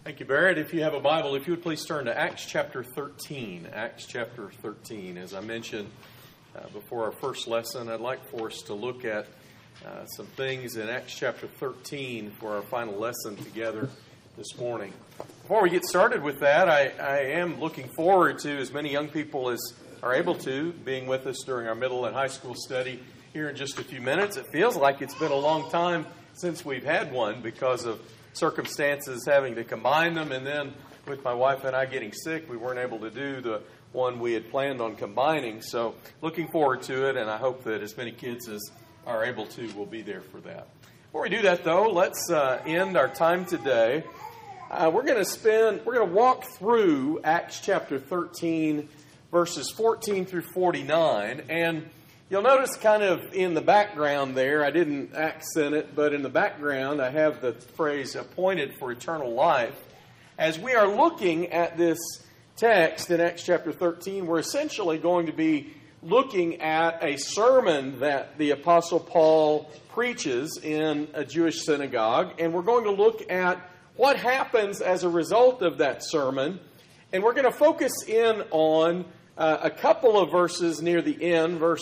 Thank you, Barrett. If you have a Bible, if you would please turn to Acts chapter 13. Acts chapter 13. As I mentioned before our first lesson, I'd like for us to look at some things in Acts chapter 13 for our final lesson together this morning. Before we get started with that, I am looking forward to as many young people as are able to being with us during our middle and high school study here in just a few minutes. It feels like it's been a long time since we've had one because of circumstances having to combine them, and then with my wife and I getting sick, we weren't able to do the one we had planned on combining. So looking forward to it, and I hope that as many kids as are able to will be there for that. Before we do that, though, let's end our time today. We're going to walk through Acts chapter 13, verses 14 through 49, and you'll notice kind of in the background there, I didn't accent it, but in the background I have the phrase appointed for eternal life. As we are looking at this text in Acts chapter 13, we're essentially going to be looking at a sermon that the Apostle Paul preaches in a Jewish synagogue, and we're going to look at what happens as a result of that sermon, and we're going to focus in on a couple of verses near the end, verse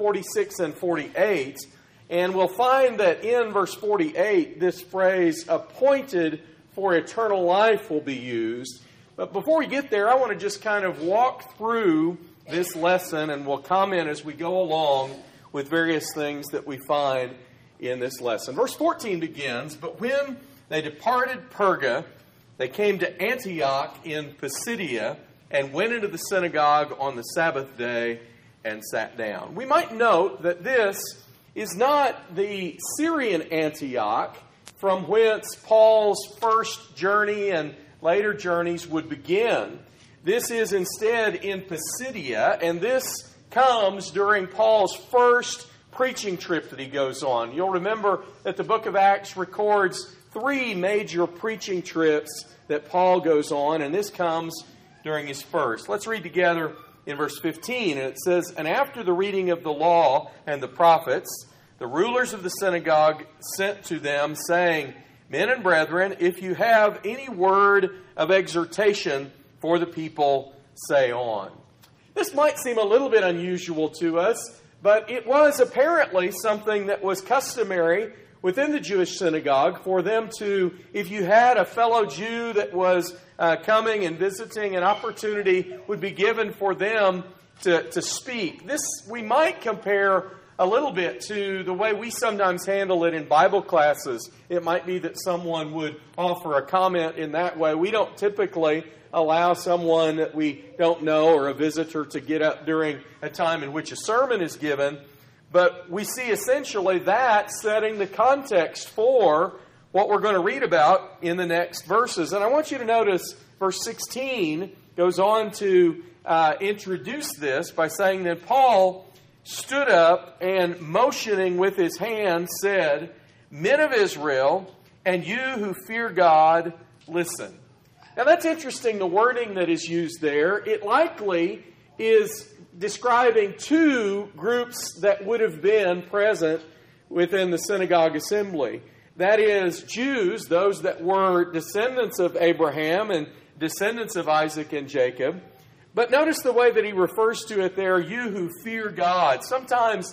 46 and 48, and we'll find that in verse 48, this phrase, appointed for eternal life, will be used. But before we get there, I want to just kind of walk through this lesson, and we'll comment as we go along with various things that we find in this lesson. Verse 14 begins, "But when they departed Perga, they came to Antioch in Pisidia, and went into the synagogue on the Sabbath day and sat down." We might note that this is not the Syrian Antioch from whence Paul's first journey and later journeys would begin. This is instead in Pisidia, and this comes during Paul's first preaching trip that he goes on. You'll remember that the book of Acts records 3 major preaching trips that Paul goes on, and this comes during his first. Let's read together in verse 15. And it says, "And after the reading of the law and the prophets, the rulers of the synagogue sent to them, saying, 'Men and brethren, if you have any word of exhortation for the people, say on.'" This might seem a little bit unusual to us, but it was apparently something that was customary within the Jewish synagogue for them to, if you had a fellow Jew that was coming and visiting, an opportunity would be given for them to speak. This we might compare a little bit to the way we sometimes handle it in Bible classes. It might be that someone would offer a comment in that way. We don't typically allow someone that we don't know or a visitor to get up during a time in which a sermon is given. But we see essentially that setting the context for what we're going to read about in the next verses. And I want you to notice verse 16 goes on to introduce this by saying that Paul stood up and motioning with his hand said, "Men of Israel, and you who fear God, listen." Now that's interesting, the wording that is used there. It likely is describing 2 groups that would have been present within the synagogue assembly. That is, Jews, those that were descendants of Abraham and descendants of Isaac and Jacob. But notice the way that he refers to it there, "you who fear God." Sometimes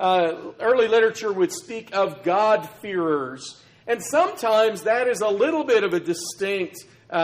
early literature would speak of God-fearers. And sometimes that is a little bit of a distinct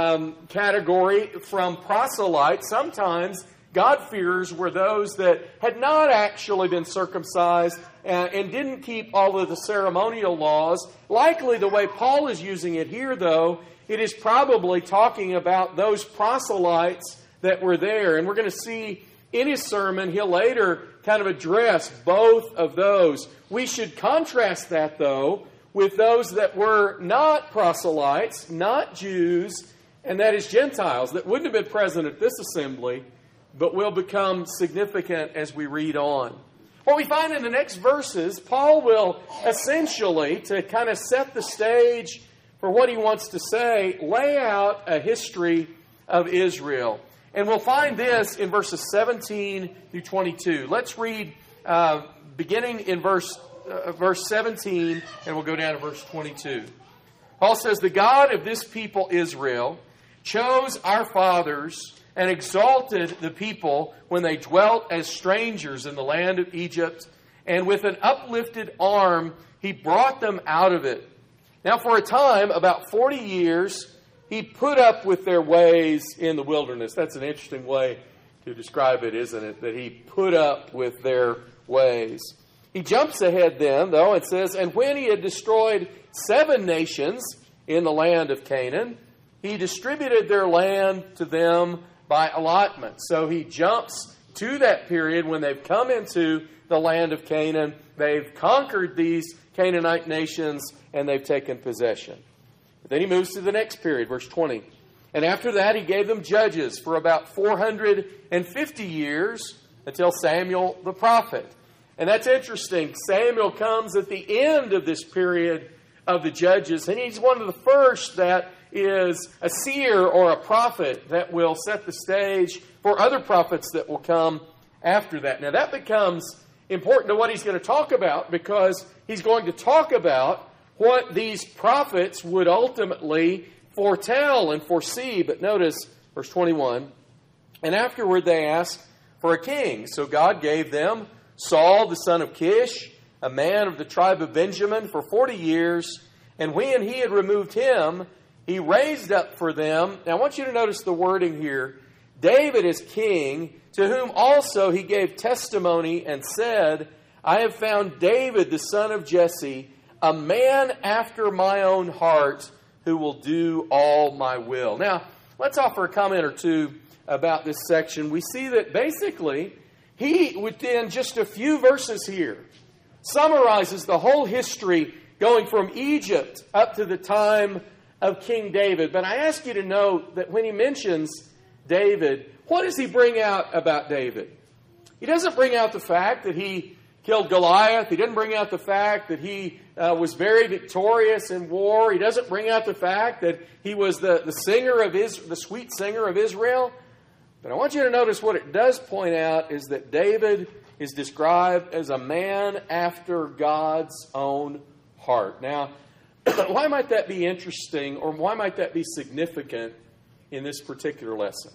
category from proselytes. Sometimes God-fearers were those that had not actually been circumcised and didn't keep all of the ceremonial laws. Likely the way Paul is using it here, though, it is probably talking about those proselytes that were there. And we're going to see in his sermon, he'll later kind of address both of those. We should contrast that, though, with those that were not proselytes, not Jews, and that is Gentiles, that wouldn't have been present at this assembly, but will become significant as we read on. What we find in the next verses, Paul will essentially, to kind of set the stage for what he wants to say, lay out a history of Israel. And we'll find this in verses 17 through 22. Let's read beginning in verse 17, and we'll go down to verse 22. Paul says, "The God of this people Israel chose our fathers and exalted the people when they dwelt as strangers in the land of Egypt, and with an uplifted arm He brought them out of it. Now for a time, about 40 years, He put up with their ways in the wilderness. That's an interesting way to describe it, isn't it? That He put up with their ways. He jumps ahead then, though, and says, and when He had destroyed 7 nations in the land of Canaan, He distributed their land to them by allotment. So He jumps to that period when they've come into the land of Canaan. They've conquered these Canaanite nations and they've taken possession. But then He moves to the next period, verse 20. And after that He gave them judges for about 450 years until Samuel the prophet. And that's interesting. Samuel comes at the end of this period of the judges, and he's one of the first that is a seer or a prophet that will set the stage for other prophets that will come after that. Now that becomes important to what he's going to talk about, because he's going to talk about what these prophets would ultimately foretell and foresee. But notice verse 21, and afterward they asked for a king. So God gave them Saul the son of Kish, a man of the tribe of Benjamin, for 40 years. And when he had removed him, He raised up for them. Now I want you to notice the wording here. David is king, to whom also He gave testimony and said, I have found David the son of Jesse, a man after my own heart, who will do all my will. Now, let's offer a comment or two about this section. We see that basically he, within just a few verses here, summarizes the whole history going from Egypt up to the time of King David. But I ask you to note that when he mentions David, what does he bring out about David? He doesn't bring out the fact that he killed Goliath. He doesn't bring out the fact that he was very victorious in war. He doesn't bring out the fact that he was the sweet singer of Israel. But I want you to notice what it does point out is that David is described as a man after God's own heart. Now, why might that be interesting, or why might that be significant in this particular lesson?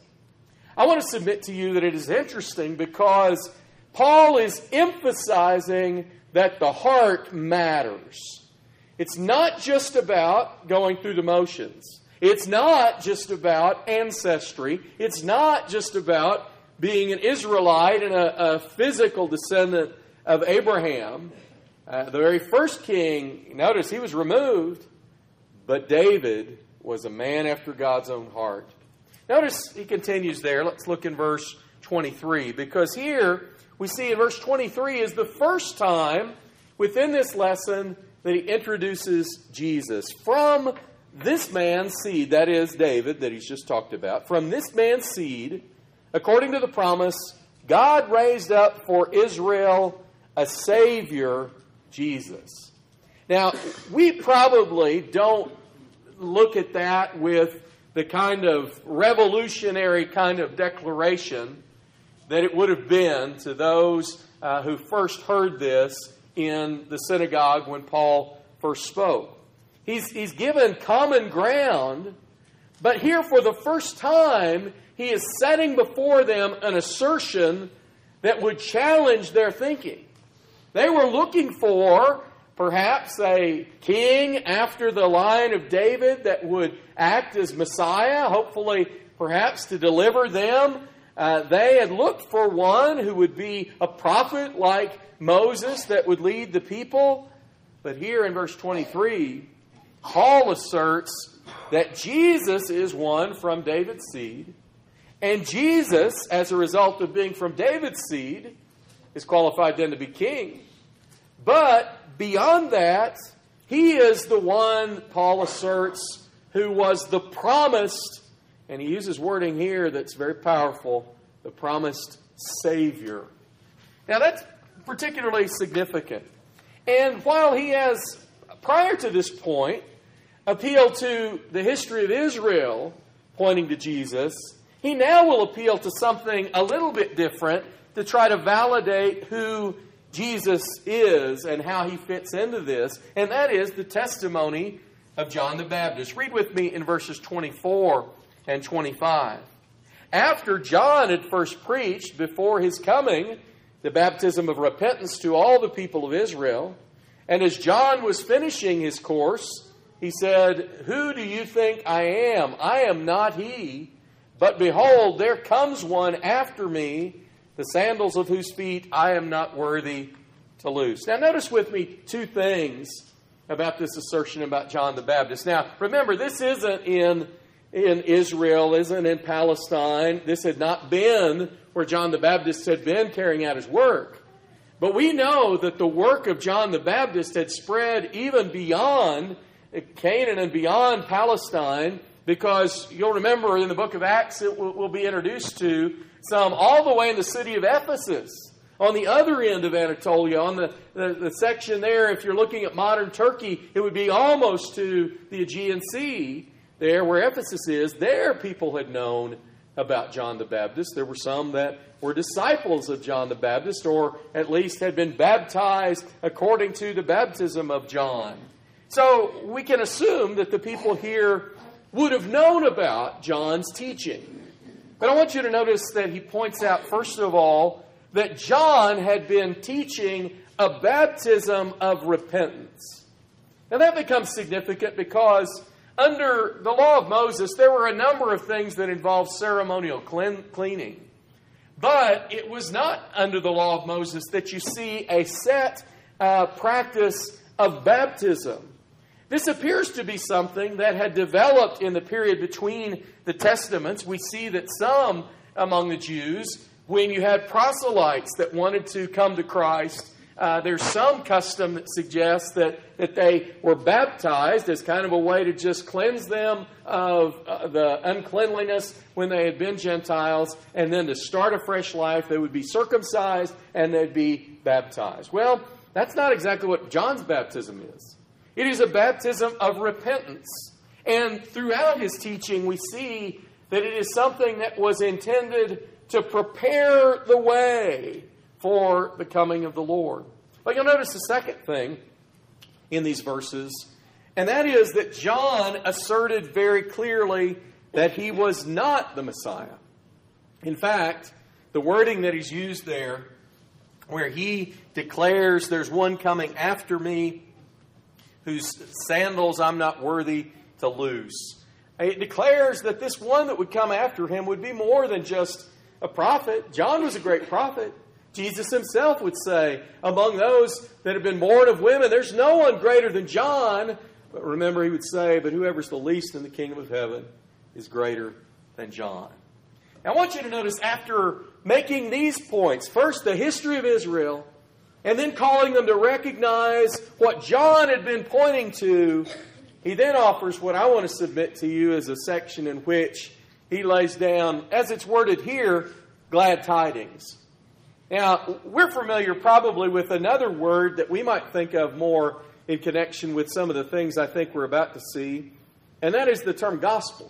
I want to submit to you that it is interesting because Paul is emphasizing that the heart matters. It's not just about going through the motions. It's not just about ancestry. It's not just about being an Israelite and a physical descendant of Abraham. The very first king, notice he was removed, but David was a man after God's own heart. Notice he continues there. Let's look in verse 23, because here we see in verse 23 is the first time within this lesson that he introduces Jesus. From this man's seed, that is David that he's just talked about, from this man's seed, according to the promise, God raised up for Israel a Savior, Jesus. Now, we probably don't look at that with the kind of revolutionary kind of declaration that it would have been to those who first heard this in the synagogue when Paul first spoke. He's given common ground, but here for the first time, he is setting before them an assertion that would challenge their thinking. They were looking for perhaps a king after the line of David that would act as Messiah, hopefully perhaps to deliver them. They had looked for one who would be a prophet like Moses that would lead the people. But here in verse 23, Paul asserts that Jesus is one from David's seed. And Jesus, as a result of being from David's seed, is qualified then to be king. But beyond that, he is the one, Paul asserts, who was the promised, and he uses wording here that's very powerful, the promised Savior. Now that's particularly significant. And while he has, prior to this point, appealed to the history of Israel, pointing to Jesus, he now will appeal to something a little bit different to try to validate who Jesus is and how he fits into this, and that is the testimony of John the Baptist. Read with me in verses 24 and 25. After John had first preached before his coming the baptism of repentance to all the people of Israel, and as John was finishing his course, he said, "Who do you think I am? I am not he. But behold, there comes one after me, the sandals of whose feet I am not worthy to loose." Now notice with me two things about this assertion about John the Baptist. Now remember, this isn't in Israel, isn't in Palestine. This had not been where John the Baptist had been carrying out his work. But we know that the work of John the Baptist had spread even beyond Canaan and beyond Palestine, because you'll remember in the book of Acts it will be introduced to some all the way in the city of Ephesus, on the other end of Anatolia, on the section there, if you're looking at modern Turkey, it would be almost to the Aegean Sea, there where Ephesus is. There people had known about John the Baptist. There were some that were disciples of John the Baptist, or at least had been baptized according to the baptism of John. So we can assume that the people here would have known about John's teaching. But I want you to notice that he points out, first of all, that John had been teaching a baptism of repentance. Now that becomes significant because under the law of Moses, there were a number of things that involved ceremonial cleaning. But it was not under the law of Moses that you see a set practice of baptism. This appears to be something that had developed in the period between the Testaments. We see that some among the Jews, when you had proselytes that wanted to come to Christ, there's some custom that suggests that they were baptized as kind of a way to just cleanse them of the uncleanliness when they had been Gentiles, and then to start a fresh life, they would be circumcised and they'd be baptized. Well, that's not exactly what John's baptism is. It is a baptism of repentance. And throughout his teaching, we see that it is something that was intended to prepare the way for the coming of the Lord. But you'll notice the second thing in these verses, and that is that John asserted very clearly that he was not the Messiah. In fact, the wording that he's used there, where he declares there's one coming after me whose sandals I'm not worthy to loose. It declares that this one that would come after him would be more than just a prophet. John was a great prophet. Jesus himself would say, among those that have been born of women, there's no one greater than John. But remember, he would say, but whoever's the least in the kingdom of heaven is greater than John. Now, I want you to notice, after making these points, first the history of Israel, and then calling them to recognize what John had been pointing to, he then offers what I want to submit to you as a section in which he lays down, as it's worded here, glad tidings. Now, we're familiar probably with another word that we might think of more in connection with some of the things I think we're about to see, and that is the term gospel.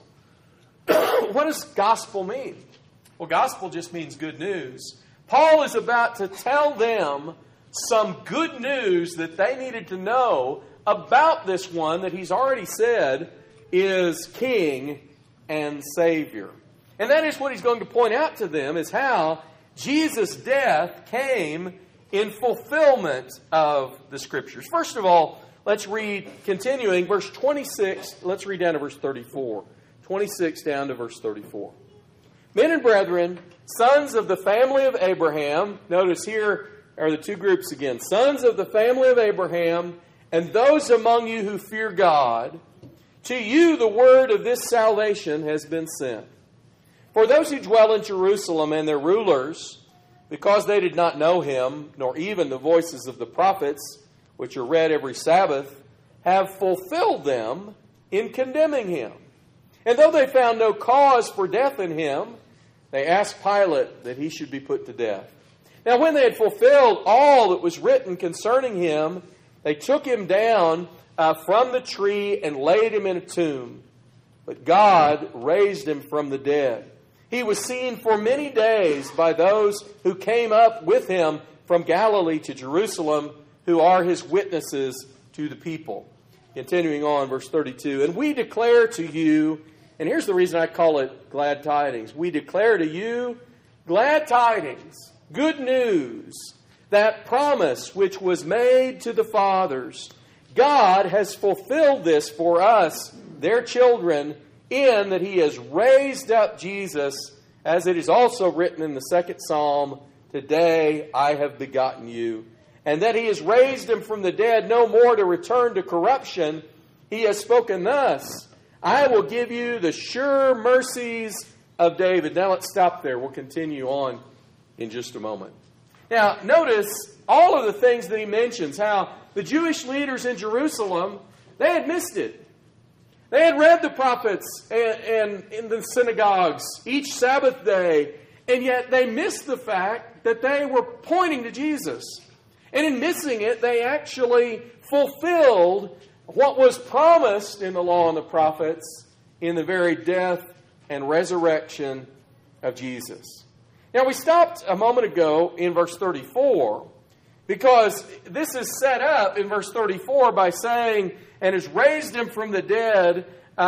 What does gospel mean? Well, gospel just means good news. Paul is about to tell them some good news that they needed to know about this one that he's already said is King and Savior. And that is what he's going to point out to them, is how Jesus' death came in fulfillment of the Scriptures. First of all, let's read, continuing, verse 26. Let's read down to verse 34. 26 down to verse 34. Men and brethren, sons of the family of Abraham. Notice here are the two groups again. Sons of the family of Abraham, and those among you who fear God, to you the word of this salvation has been sent. For those who dwell in Jerusalem and their rulers, because they did not know him, nor even the voices of the prophets, which are read every Sabbath, have fulfilled them in condemning him. And though they found no cause for death in him, they asked Pilate that he should be put to death. Now when they had fulfilled all that was written concerning him, they took him down from the tree and laid him in a tomb. But God raised him from the dead. He was seen for many days by those who came up with him from Galilee to Jerusalem, who are his witnesses to the people. Continuing on, verse 32. And we declare to you And here's the reason I call it glad tidings. We declare to you glad tidings, good news, that promise which was made to the fathers. God has fulfilled this for us, their children, in that He has raised up Jesus, as it is also written in the second Psalm, today I have begotten you. And that He has raised Him from the dead, no more to return to corruption. He has spoken thus, I will give you the sure mercies of David. Now let's stop there. We'll continue on in just a moment. Now notice all of the things that he mentions, how the Jewish leaders in Jerusalem, they had missed it. They had read the prophets and in the synagogues each Sabbath day, and yet they missed the fact that they were pointing to Jesus. And in missing it, they actually fulfilled what was promised in the law and the prophets in the very death and resurrection of Jesus. Now, we stopped a moment ago in verse 34 because this is set up in verse 34 by saying, and has raised Him from the dead,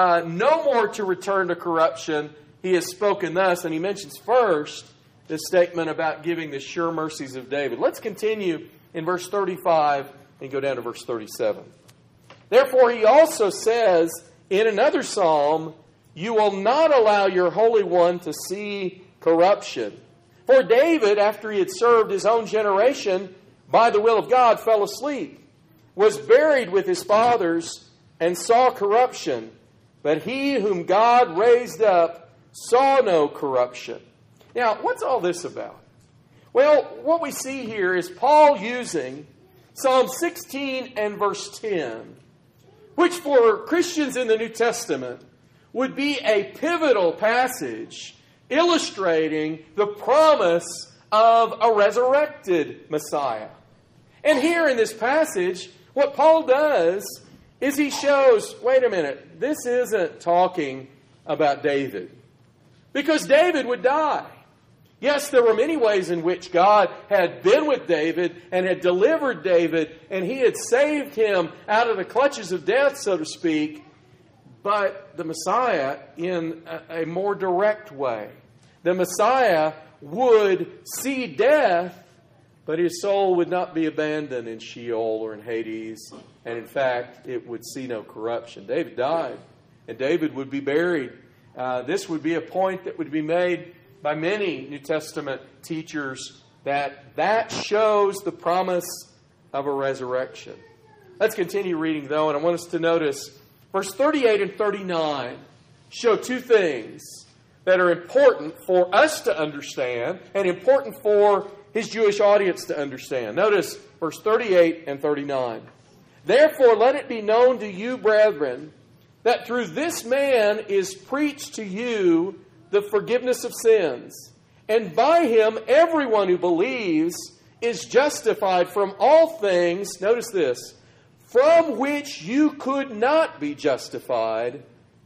no more to return to corruption. He has spoken thus. And he mentions first this statement about giving the sure mercies of David. Let's continue in verse 35 and go down to verse 37. Therefore, he also says in another psalm, you will not allow your Holy One to see corruption. For David, after he had served his own generation by the will of God, fell asleep, was buried with his fathers, and saw corruption. But he whom God raised up saw no corruption. Now, what's all this about? Well, what we see here is Paul using Psalm 16 and verse 10, which for Christians in the New Testament would be a pivotal passage illustrating the promise of a resurrected Messiah. And here in this passage, what Paul does is he shows, wait a minute, this isn't talking about David. Because David would die. Yes, there were many ways in which God had been with David and had delivered David, and He had saved him out of the clutches of death, so to speak. But the Messiah in a more direct way. The Messiah would see death, but His soul would not be abandoned in Sheol or in Hades. And in fact, it would see no corruption. David died, and David would be buried. This would be a point that would be made by many New Testament teachers that shows the promise of a resurrection. Let's continue reading, though, and I want us to notice verse 38 and 39 show two things that are important for us to understand and important for his Jewish audience to understand. Notice verse 38 and 39. Therefore, let it be known to you, brethren, that through this man is preached to you the forgiveness of sins. And by him, everyone who believes is justified from all things, notice this, from which you could not be justified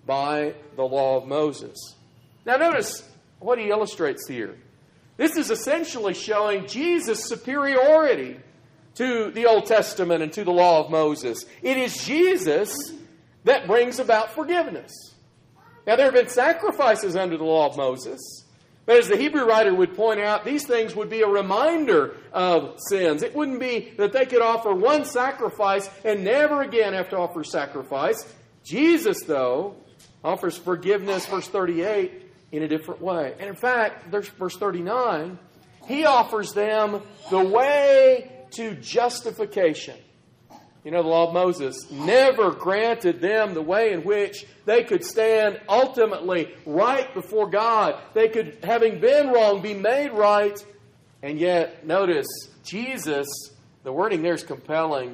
by the law of Moses. Now notice what he illustrates here. This is essentially showing Jesus' superiority to the Old Testament and to the law of Moses. It is Jesus that brings about forgiveness. Now, there have been sacrifices under the law of Moses, but as the Hebrew writer would point out, these things would be a reminder of sins. It wouldn't be that they could offer one sacrifice and never again have to offer sacrifice. Jesus, though, offers forgiveness, verse 38, in a different way. And in fact, there's verse 39, He offers them the way to justification. You know, the law of Moses never granted them the way in which they could stand ultimately right before God. They could, having been wrong, be made right. And yet, notice, Jesus, the wording there is compelling.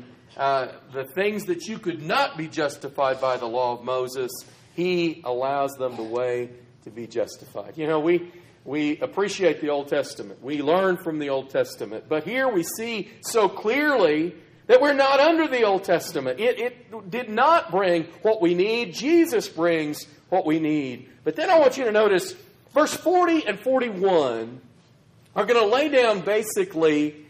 The things that you could not be justified by the law of Moses, He allows them the way to be justified. You know, we appreciate the Old Testament. We learn from the Old Testament. But here we see so clearly that we're not under the Old Testament. It did not bring what we need. Jesus brings what we need. But then I want you to notice verse 40 and 41 are going to lay down basically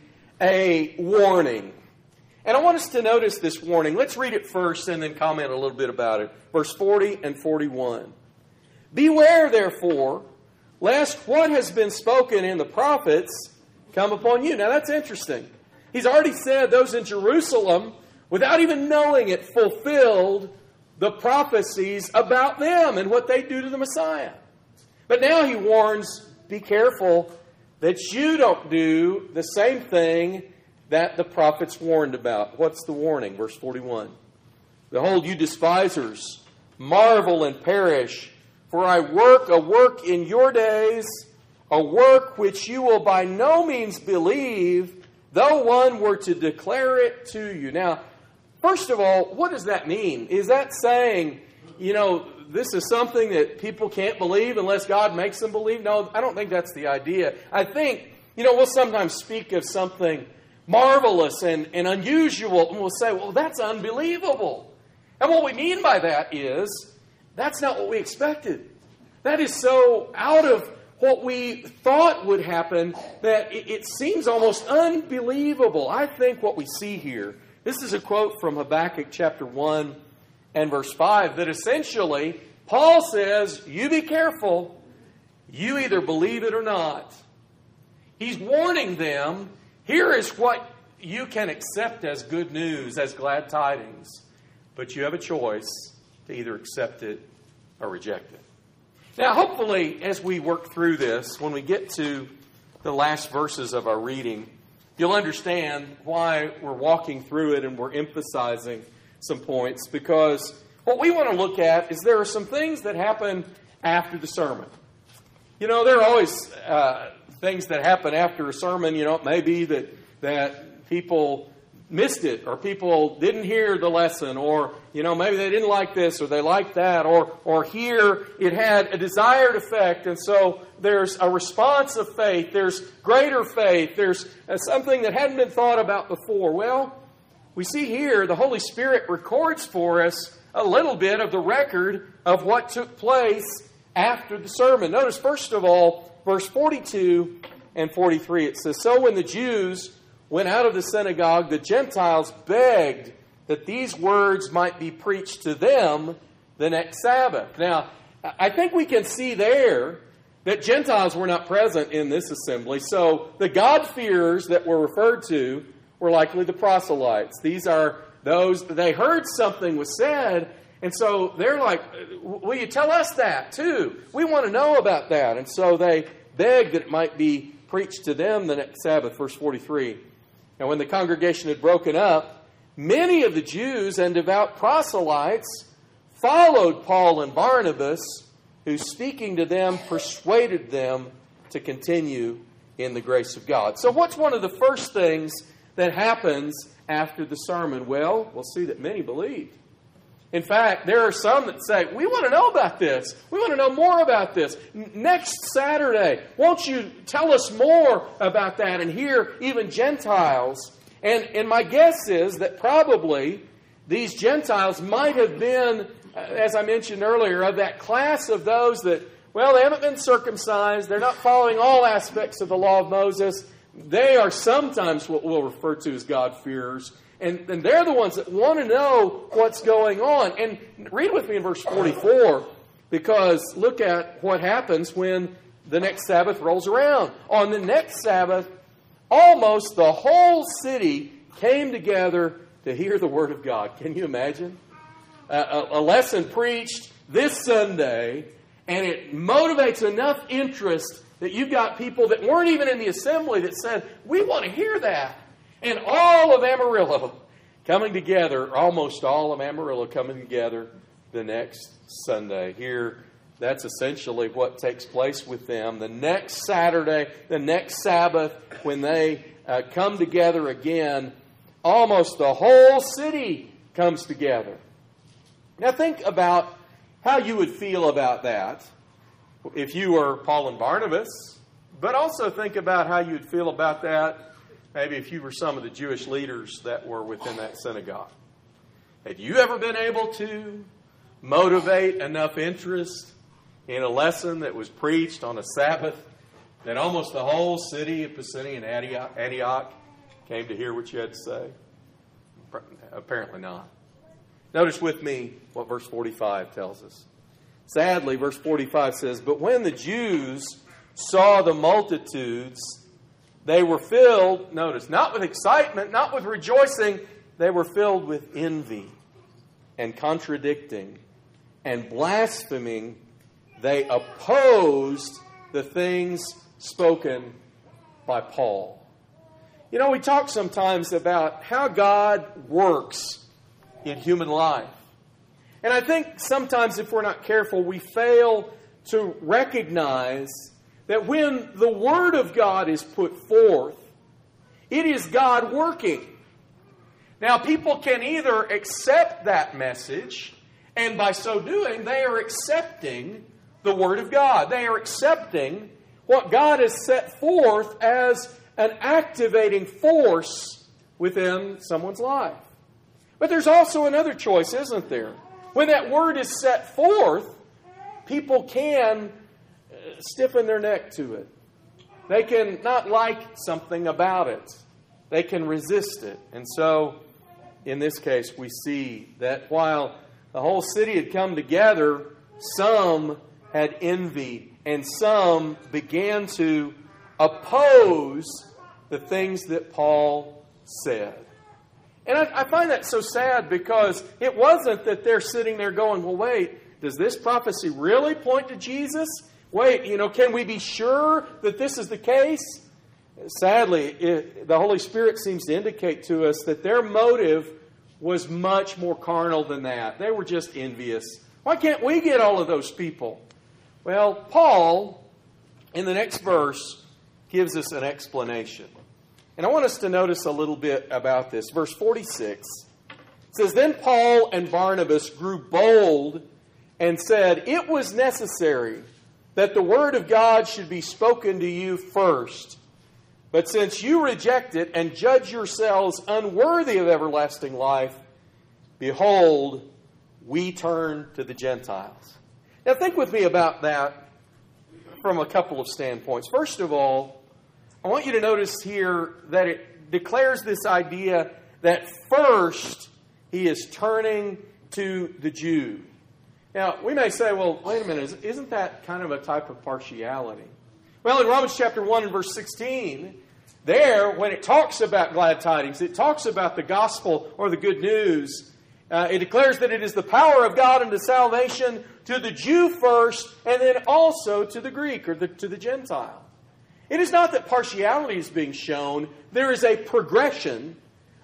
a warning. And I want us to notice this warning. Let's read it first and then comment a little bit about it. Verse 40 and 41. Beware, therefore, lest what has been spoken in the prophets come upon you. Now that's interesting. He's already said those in Jerusalem, without even knowing it, fulfilled the prophecies about them and what they do to the Messiah. But now he warns, be careful that you don't do the same thing that the prophets warned about. What's the warning? Verse 41. Behold, you despisers, marvel and perish, for I work a work in your days, a work which you will by no means believe, though one were to declare it to you. Now, first of all, what does that mean? Is that saying, this is something that people can't believe unless God makes them believe? No, I don't think that's the idea. I think, we'll sometimes speak of something marvelous and unusual, and we'll say, well, that's unbelievable. And what we mean by that is, that's not what we expected. That is so out of what we thought would happen that it seems almost unbelievable. I think what we see here, this is a quote from Habakkuk chapter 1 and verse 5, that essentially Paul says, you be careful, you either believe it or not. He's warning them, here is what you can accept as good news, as glad tidings, but you have a choice to either accept it or reject it. Now, hopefully, as we work through this, when we get to the last verses of our reading, you'll understand why we're walking through it and we're emphasizing some points, because what we want to look at is there are some things that happen after the sermon. There are always things that happen after a sermon. It may be that people missed it, or people didn't hear the lesson, or maybe they didn't like this or they liked that, or here it had a desired effect, and so there's a response of faith, there's greater faith, there's something that hadn't been thought about before. Well, we see here the Holy Spirit records for us a little bit of the record of what took place after the sermon. Notice, first of all, verse 42 and 43, it says, So when the Jews went out of the synagogue, the Gentiles begged that these words might be preached to them the next Sabbath. Now, I think we can see there that Gentiles were not present in this assembly. So the God-fearers that were referred to were likely the proselytes. These are those that they heard something was said, and so they're like, will you tell us that too? We want to know about that. And so they begged that it might be preached to them the next Sabbath. Verse 43. Now, when the congregation had broken up, many of the Jews and devout proselytes followed Paul and Barnabas, who, speaking to them, persuaded them to continue in the grace of God. So what's one of the first things that happens after the sermon? Well, we'll see that many believed. In fact, there are some that say, we want to know about this. We want to know more about this. Next Saturday, won't you tell us more about that? And here, even Gentiles. And my guess is that probably these Gentiles might have been, as I mentioned earlier, of that class of those that, well, they haven't been circumcised. They're not following all aspects of the law of Moses. They are sometimes what we'll refer to as God-fearers. And they're the ones that want to know what's going on. And read with me in verse 44, because look at what happens when the next Sabbath rolls around. On the next Sabbath, almost the whole city came together to hear the Word of God. Can you imagine? A lesson preached this Sunday, and it motivates enough interest that you've got people that weren't even in the assembly that said, we want to hear that. And all of Amarillo coming together, almost all of Amarillo coming together the next Sunday. Here, that's essentially what takes place with them. The next Saturday, the next Sabbath, when they come together again, almost the whole city comes together. Now think about how you would feel about that if you were Paul and Barnabas, but also think about how you'd feel about that maybe if you were some of the Jewish leaders that were within that synagogue. Had you ever been able to motivate enough interest in a lesson that was preached on a Sabbath that almost the whole city of Pisidian Antioch came to hear what you had to say? Apparently not. Notice with me what verse 45 tells us. Sadly, verse 45 says, "But when the Jews saw the multitudes, they were filled," notice, not with excitement, not with rejoicing, they were filled with envy and contradicting and blaspheming. They opposed the things spoken by Paul. You know, we talk sometimes about how God works in human life. And I think sometimes if we're not careful, we fail to recognize that when the Word of God is put forth, it is God working. Now, people can either accept that message, and by so doing, they are accepting the Word of God. They are accepting what God has set forth as an activating force within someone's life. But there's also another choice, isn't there? When that Word is set forth, people can stiffen their neck to it. They can not like something about it. They can resist it. And so, in this case, we see that while the whole city had come together, some had envy and some began to oppose the things that Paul said. And I find that so sad because it wasn't that they're sitting there going, well, wait, does this prophecy really point to Jesus? Wait, can we be sure that this is the case? Sadly, the Holy Spirit seems to indicate to us that their motive was much more carnal than that. They were just envious. Why can't we get all of those people? Well, Paul, in the next verse, gives us an explanation. And I want us to notice a little bit about this. Verse 46 says, "Then Paul and Barnabas grew bold and said, 'It was necessary that the word of God should be spoken to you first. But since you reject it and judge yourselves unworthy of everlasting life, behold, we turn to the Gentiles.'" Now think with me about that from a couple of standpoints. First of all, I want you to notice here that it declares this idea that first he is turning to the Jew. Now, we may say, well, wait a minute, isn't that kind of a type of partiality? Well, in Romans chapter 1 and verse 16, there, when it talks about glad tidings, it talks about the gospel or the good news. It declares that it is the power of God unto salvation to the Jew first, and then also to the Greek or to the Gentile. It is not that partiality is being shown. There is a progression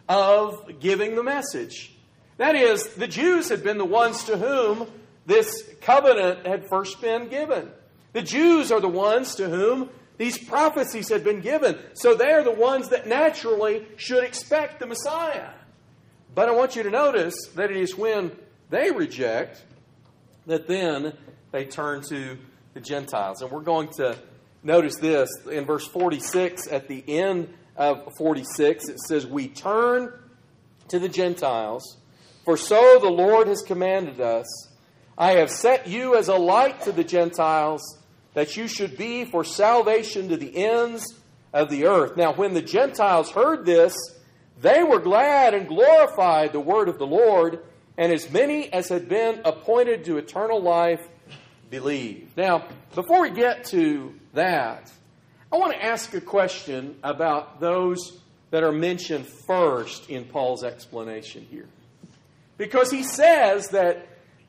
of giving the message. That is, the Jews had been the ones to whom this covenant had first been given. The Jews are the ones to whom these prophecies had been given. So they are the ones that naturally should expect the Messiah. But I want you to notice that it is when they reject that then they turn to the Gentiles. And we're going to notice this in verse 46. At the end of 46, it says, "We turn to the Gentiles, for so the Lord has commanded us. I have set you as a light to the Gentiles, that you should be for salvation to the ends of the earth." Now, when the Gentiles heard this, they were glad and glorified the word of the Lord, and as many as had been appointed to eternal life believed. Now, before we get to that, I want to ask a question about those that are mentioned first in Paul's explanation here. Because he says that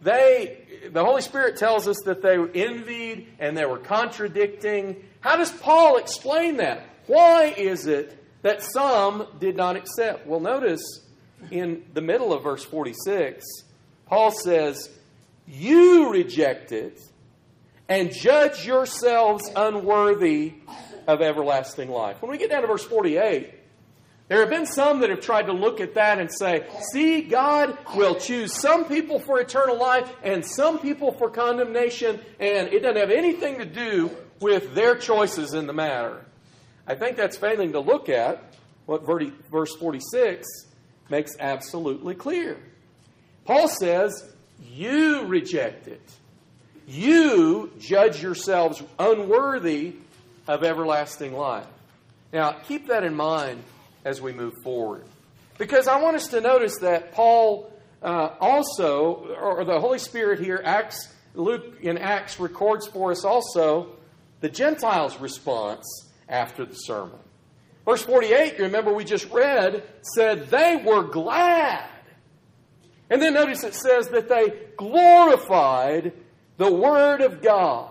the Holy Spirit tells us that they were envied and they were contradicting. How does Paul explain that? Why is it that some did not accept? Well, notice in the middle of verse 46, Paul says, "You rejected and judge yourselves unworthy of everlasting life." When we get down to verse 48, there have been some that have tried to look at that and say, see, God will choose some people for eternal life and some people for condemnation, and it doesn't have anything to do with their choices in the matter. I think that's failing to look at what verse 46 makes absolutely clear. Paul says, you reject it. You judge yourselves unworthy of everlasting life. Now, keep that in mind as we move forward. Because I want us to notice that Paul also, or the Holy Spirit here, acts Luke in Acts records for us also the Gentiles' response after the sermon. Verse 48, you remember we just read, said they were glad. And then notice it says that they glorified the Word of God.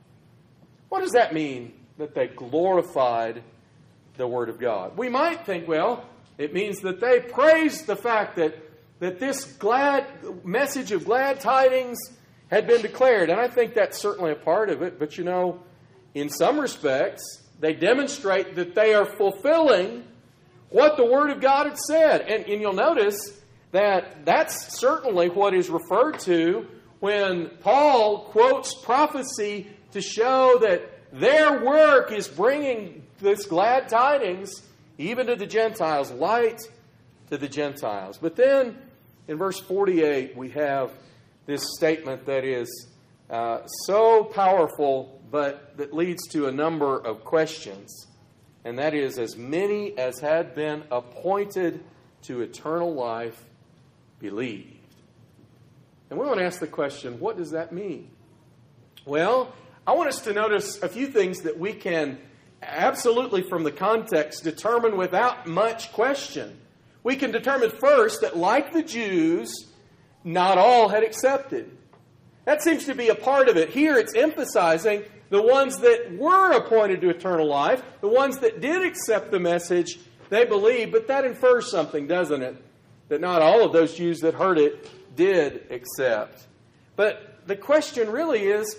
What does that mean, that they glorified the Word of God? We might think, well, it means that they praised the fact that this glad message of glad tidings had been declared. And I think that's certainly a part of it. But in some respects, they demonstrate that they are fulfilling what the Word of God had said. And you'll notice that that's certainly what is referred to when Paul quotes prophecy to show that their work is bringing this glad tidings even to the Gentiles, light to the Gentiles. But then in verse 48, we have this statement that is so powerful, but that leads to a number of questions. And that is, as many as had been appointed to eternal life believed. And we want to ask the question, what does that mean? Well, I want us to notice a few things that we can absolutely from the context determine without much question. We can determine first that like the Jews, not all had accepted. That seems to be a part of it. Here it's emphasizing the ones that were appointed to eternal life, the ones that did accept the message, they believed. But that infers something, doesn't it? That not all of those Jews that heard it did accept. But the question really is,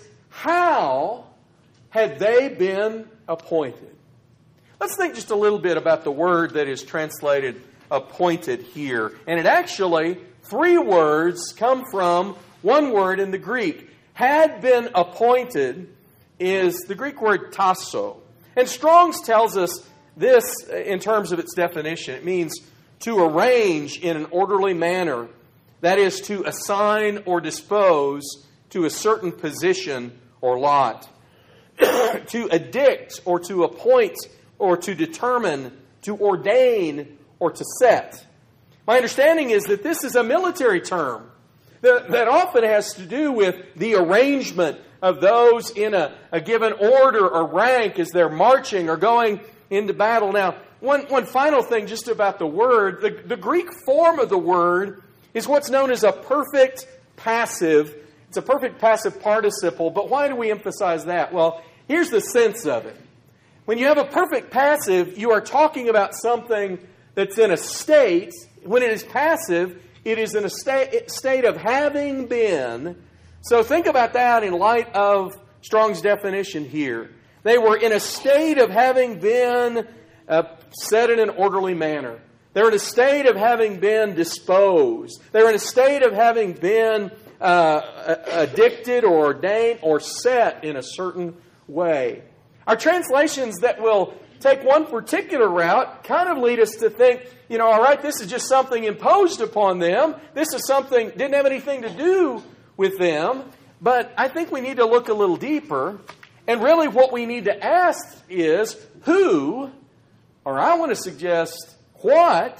how had they been appointed? Let's think just a little bit about the word that is translated appointed here. And it actually, 3 words come from one word in the Greek. Had been appointed is the Greek word tasso. And Strong's tells us this in terms of its definition. It means to arrange in an orderly manner. That is, to assign or dispose to a certain position or lot. To addict or to appoint or to determine, to ordain or to set. My understanding is that this is a military term that often has to do with the arrangement of those in a given order or rank as they're marching or going into battle. Now, one final thing just about the word. The Greek form of the word is what's known as a perfect passive. It's a perfect passive participle. But why do we emphasize that? Well, here's the sense of it. When you have a perfect passive, you are talking about something that's in a state. When it is passive, it is in a state of having been. So think about that in light of Strong's definition here. They were in a state of having been set in an orderly manner. They're in a state of having been disposed. They're in a state of having been addicted or ordained or set in a certain way. Our translations that will take one particular route kind of lead us to think, all right, this is just something imposed upon them. This is something didn't have anything to do with them. But I think we need to look a little deeper. And really what we need to ask is who, or I want to suggest what,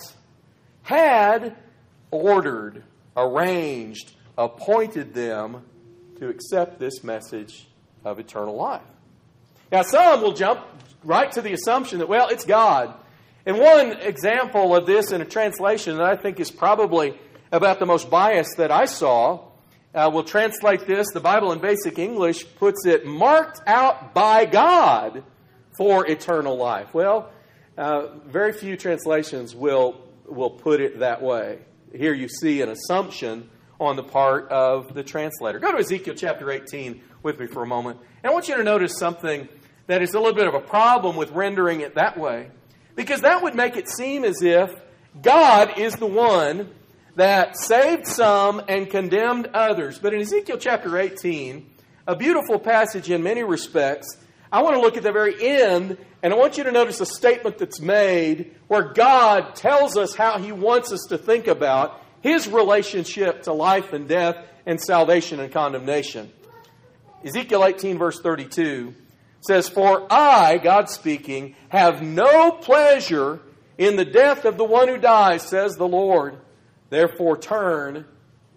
had ordered, arranged, appointed them to accept this message of eternal life. Now, some will jump right to the assumption that, well, it's God. And one example of this in a translation that I think is probably about the most biased that I saw, will translate this. The Bible in Basic English puts it, marked out by God for eternal life. Well, very few translations will put it that way. Here you see an assumption on the part of the translator. Go to Ezekiel chapter 18 with me for a moment. And I want you to notice something that is a little bit of a problem with rendering it that way. Because that would make it seem as if God is the one that saved some and condemned others. But in Ezekiel chapter 18, a beautiful passage in many respects, I want to look at the very end, and I want you to notice a statement that's made where God tells us how He wants us to think about His relationship to life and death and salvation and condemnation. Ezekiel 18 verse 32 says, "For I," God speaking, "have no pleasure in the death of the one who dies, says the Lord. Therefore turn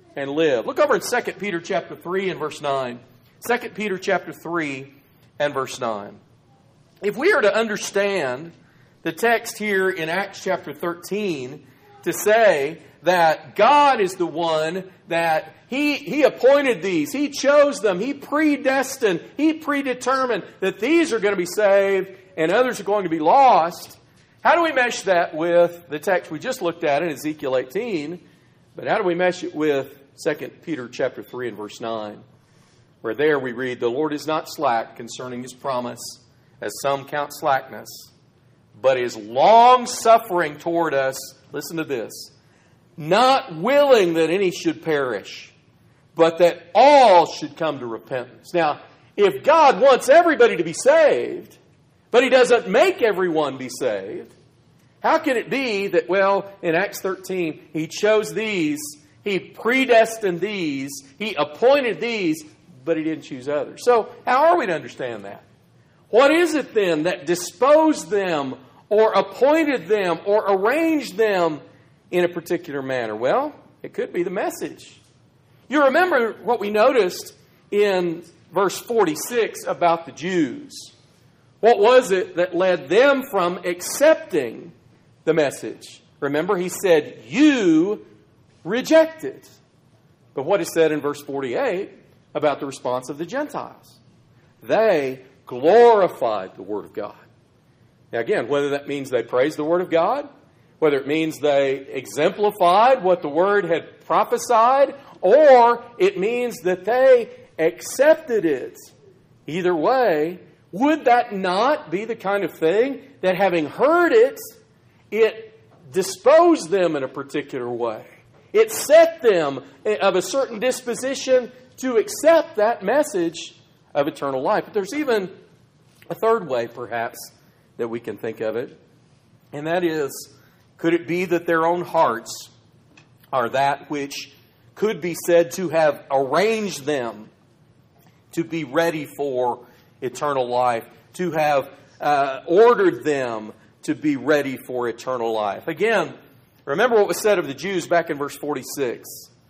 and live. Look over in 2 Peter chapter 3 and verse 9. 2 Peter chapter 3 and verse 9. If we are to understand the text here in Acts chapter 13 to say that God is the one that He appointed these, He chose them, He predestined, He predetermined that these are going to be saved and others are going to be lost, how do we mesh that with the text we just looked at in Ezekiel 18? But how do we mesh it with 2 Peter chapter 3 and verse 9? Where there we read, "The Lord is not slack concerning His promise, as some count slackness, but is long-suffering toward us," listen to this, "not willing that any should perish, but that all should come to repentance." Now, if God wants everybody to be saved, but He doesn't make everyone be saved, how can it be that, well, in Acts 13, He chose these, He predestined these, He appointed these, but He didn't choose others? So, how are we to understand that? What is it then that disposed them or appointed them or arranged them in a particular manner? Well, it could be the message. You remember what we noticed in verse 46 about the Jews. What was it that led them from accepting the message? Remember, He said, "You rejected." But what is said in verse 48 about the response of the Gentiles? They glorified the Word of God. Now again, whether that means they praised the Word of God, whether it means they exemplified what the Word had prophesied, or it means that they accepted it. Either way, would that not be the kind of thing that, having heard it, it disposed them in a particular way? It set them of a certain disposition to accept that message of eternal life. But there's even a third way, perhaps, that we can think of it. And that is, could it be that their own hearts are that which could be said to have arranged them to be ready for eternal life, to have ordered them to be ready for eternal life? Again, remember what was said of the Jews back in verse 46.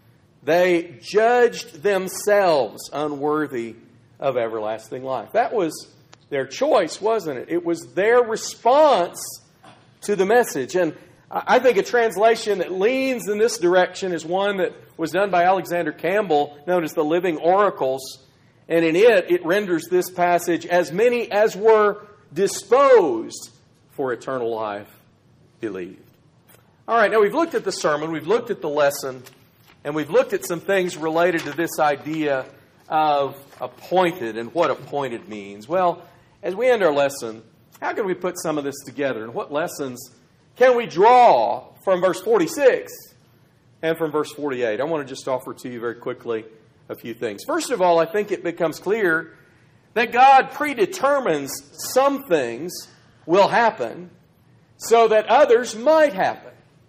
They judged themselves unworthy of everlasting life. That was their choice, wasn't it? It was their response to the message. And I think a translation that leans in this direction is one that was done by Alexander Campbell, known as the Living Oracles. And in it renders this passage, "As many as were disposed for eternal life believed." All right, now we've looked at the sermon, we've looked at the lesson, and we've looked at some things related to this idea of appointed and what appointed means. Well, as we end our lesson, how can we put some of this together? And what lessons can we draw from verse 46 and from verse 48? I want to just offer to you very quickly a few things. First of all, I think it becomes clear that God predetermines some things will happen so that others might happen.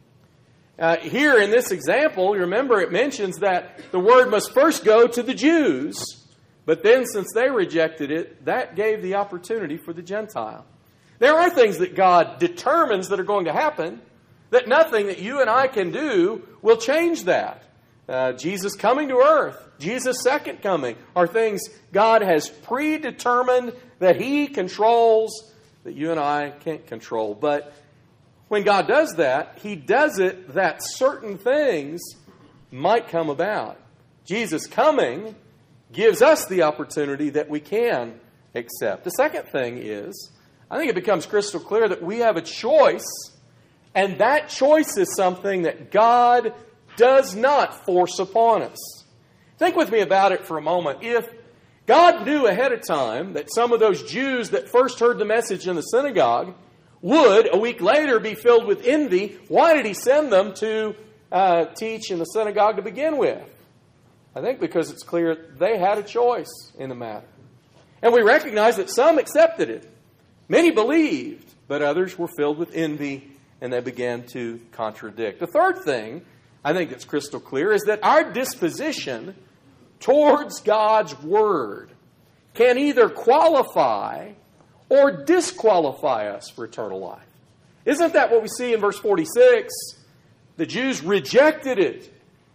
Here in this example, remember it mentions that the word must first go to the Jews, but then since they rejected it, that gave the opportunity for the Gentile. There are things that God determines that are going to happen, that nothing that you and I can do will change that. Jesus coming to earth, Jesus' second coming, are things God has predetermined that He controls that you and I can't control. But when God does that, He does it that certain things might come about. Jesus coming gives us the opportunity that we can accept. The second thing is, I think it becomes crystal clear that we have a choice, and that choice is something that God does not force upon us. Think with me about it for a moment. If God knew ahead of time that some of those Jews that first heard the message in the synagogue would, a week later, be filled with envy, why did He send them to teach in the synagogue to begin with? I think because it's clear they had a choice in the matter. And we recognize that some accepted it. Many believed, but others were filled with envy and they began to contradict. The third thing I think that's crystal clear is that our disposition towards God's Word can either qualify or disqualify us for eternal life. Isn't that what we see in verse 46? The Jews rejected it.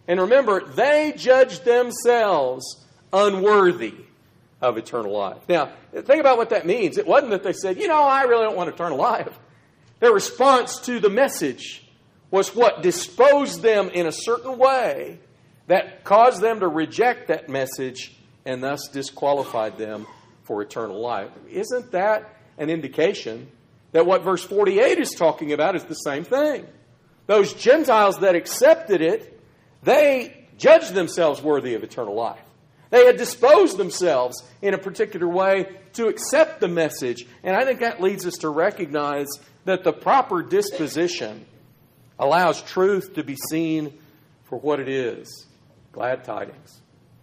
And remember, they judged themselves unworthy of eternal life. Now, think about what that means. It wasn't that they said, I really don't want eternal life. Their response to the message was what disposed them in a certain way that caused them to reject that message and thus disqualified them for eternal life. Isn't that an indication that what verse 48 is talking about is the same thing? Those Gentiles that accepted it, they judged themselves worthy of eternal life. They had disposed themselves in a particular way to accept the message. And I think that leads us to recognize that the proper disposition allows truth to be seen for what it is. Glad tidings.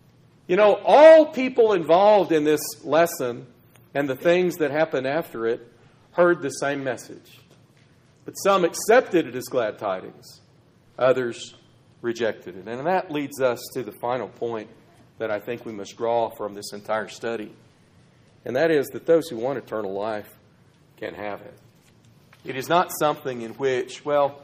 All people involved in this lesson and the things that happened after it heard the same message. But some accepted it as glad tidings. Others rejected it. And that leads us to the final point that I think we must draw from this entire study. And that is that those who want eternal life can have it. It is not something in which,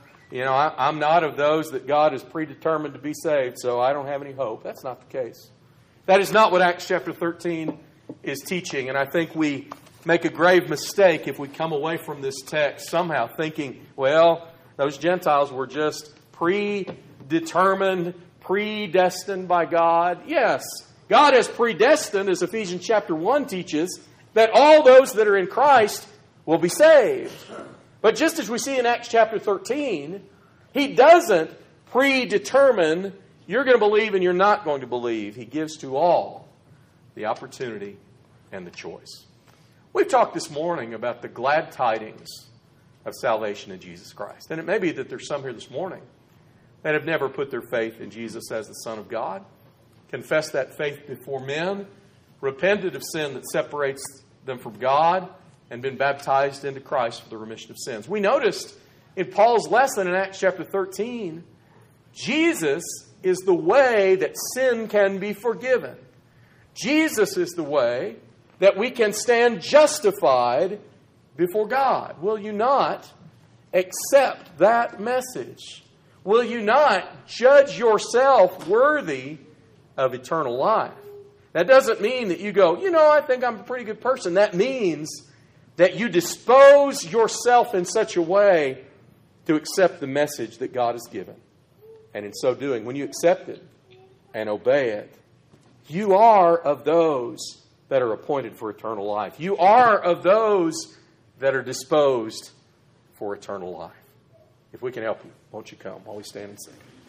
I'm not of those that God has predetermined to be saved, so I don't have any hope. That's not the case. That is not what Acts chapter 13 is teaching. And I think we make a grave mistake if we come away from this text somehow thinking, those Gentiles were just predetermined, predestined by God. Yes, God has predestined, as Ephesians chapter 1 teaches, that all those that are in Christ will be saved. But just as we see in Acts chapter 13, He doesn't predetermine you're going to believe and you're not going to believe. He gives to all the opportunity and the choice. We've talked this morning about the glad tidings of salvation in Jesus Christ. And it may be that there's some here this morning that have never put their faith in Jesus as the Son of God, confessed that faith before men, repented of sin that separates them from God, and been baptized into Christ for the remission of sins. We noticed in Paul's lesson in Acts chapter 13, Jesus is the way that sin can be forgiven. Jesus is the way that we can stand justified before God. Will you not accept that message? Will you not judge yourself worthy of eternal life? That doesn't mean that you go, I think I'm a pretty good person. That means that you dispose yourself in such a way to accept the message that God has given. And in so doing, when you accept it and obey it, you are of those that are appointed for eternal life. You are of those that are disposed for eternal life. If we can help you, won't you come while we stand and sing?